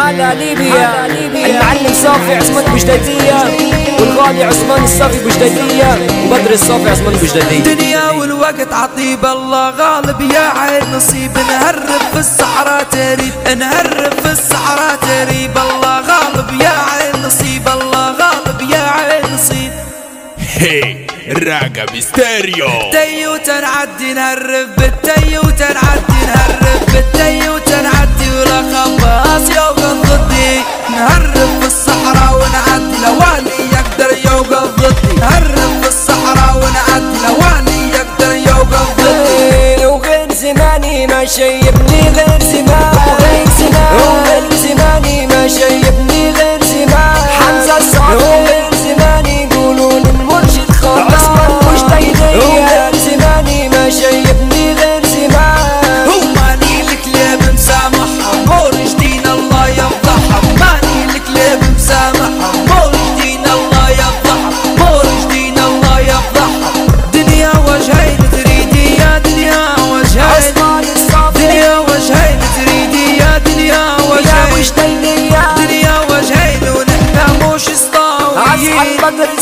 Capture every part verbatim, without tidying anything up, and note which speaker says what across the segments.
Speaker 1: على ليبيا المعلم صافي عثمان بجديدية والغالي عثمان الصافي بجديدية وبدر الصافي عثمان بجديدية.
Speaker 2: دنيا والوقت عطيب الله غالب يا عين نصيب نهرب في الصحراء تريب نهرب في الصحراء تريب الله غالب يا عين نصيب الله غالب يا عين نصيب.
Speaker 3: هي الراقب ستيريو
Speaker 2: تيو تنعدي نهرب بالتيو تنعدي نهرب بالتيو تنعدي ولا خباص يوقف ضدي نهرب في الصحراء ونعدي لوالي يقدر يوقف ضدي نهرب في الصحراء ونعدي لوالي يقدر يوقف ضدي.
Speaker 1: وغير زماني ما شيبني غير زمان وغير زمان وغير زماني ما شيبني غير زمان حمزة الصافي وغير زماني يقولوا للمرشد خلاص مش دايدية وغير زماني ما شيبني غير زمان.
Speaker 2: وماني الكلاب مسامحها مورج دين الله يفضحها ماني الكلاب مسامحها مورج دين الله يفضحها مورج دين الله يفضحها. دنيا وجهين تريدي يا دنيا وجهين دنيا وجهين تريدي يا دنيا وجهين دنيا وجهين ونحنا مش اسطاويين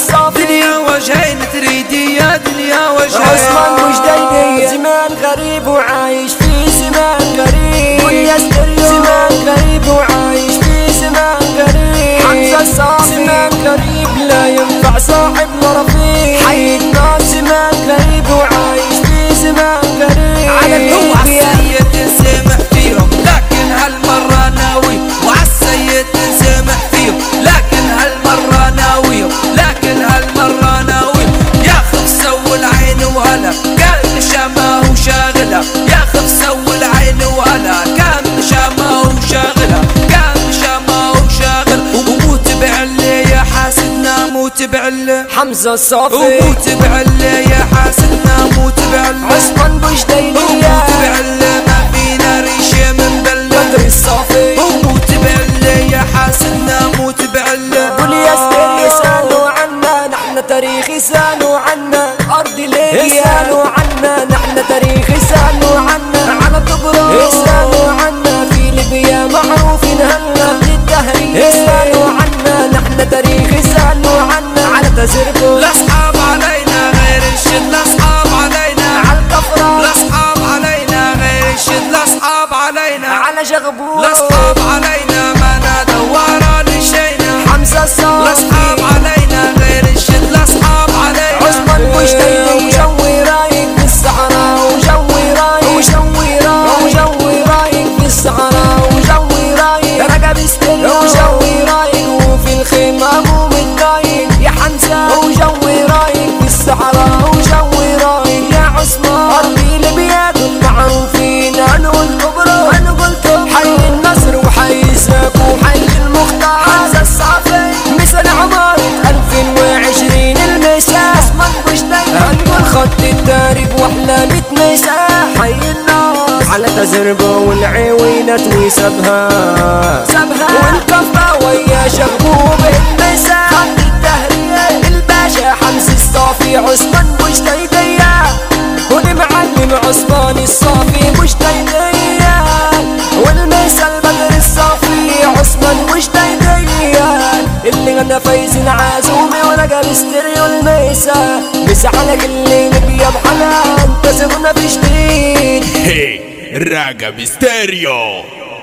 Speaker 2: دنيا وجهين تريدي يا دنيا وجهين.
Speaker 1: عثمان بجديدية زمان غريب وعايش في زمان غريب ويا ستيريو زمان غريب وعايش في زمان غريب حمزة الصافي زمان غريب لا ينفع صاحبنا رفيق حي الناس زمان غريب وعايش في زمان غريب
Speaker 2: على السيد نسامح فيهم لكن هالمرة ناوي وعالسيد نسامح فيهم لكن هالمرة ناوي لكن هالمرة ناوي ياخذ سوي العين وهلا كان شامه وشاغلها ياخذ سوي العين وهلا كان شامه وشاغلها كان شامه وشاغل وموت بعلي يا حاسدنا موت بعلي
Speaker 1: حمزة الصافي
Speaker 2: وموت بعلي يا حاسدنا موت بعلي
Speaker 1: عثمان بجديدية
Speaker 2: وموت بعلي ما فينا ريشة من بلة
Speaker 1: بدر الصافي
Speaker 2: وموت بعلي يا حاسدنا موت بعلي.
Speaker 1: قول يا ستيريو يسألوا عنا نحن تاريخ يسألوا عنا أرض ليبيا يسألوا عنا نحن تاريخ يسألوا عنا على طبرق يسألوا عنا في ليبيا معروفين هلا بالدهرية يسألوا عنا نحن تاريخ يسألوا عنا على تزربو
Speaker 2: لا أصحاب علينا غير الشد لا أصحاب علينا
Speaker 1: على الكفرة
Speaker 2: لا أصحاب علينا غير الشد لا أصحاب علينا
Speaker 1: على جغبو
Speaker 2: لا أصحاب علينا ما نادى ورا لشينا
Speaker 1: حمزة الصافي
Speaker 2: لا أصحاب علينا غير الشد لا أصحاب علينا.
Speaker 1: عثمان بجديدية وجوي رايق في الصحراء وجوي رايق وجوي رايق وجوي رايق في الصحراء وجوي رايق رقب ستيريو وجوي رايق وفي الخيمة مو متضايق يا حمزة وجوي رايق في الصحراء وجوي رايق يا عثمان أرضي ليبيا دول معروفين أنا والكبرى أنا قلتهم حي النصر وحي الزاك وحي المختار حمزة الصافي مثل عمارة ألفين وعشرين المساء عثمان بجديدية هنقول خط الدارب واحنا متمساح حي الناس على تزربة والعوينة وسبها سبها والكفرة ويا شغبوب المساء خط الدهرية الباشا حمزة الصافي عثمان بجديدية والمعلم عثمان الصافي بجديدية والمثل بدر الصافي عثمان بجديدية اللي غنى فايز العازومي ورقب ستيريو الميسا مسحلك اللي نبيا بحلا انت زمنا في جديد.
Speaker 3: هي الراقب ستيريو.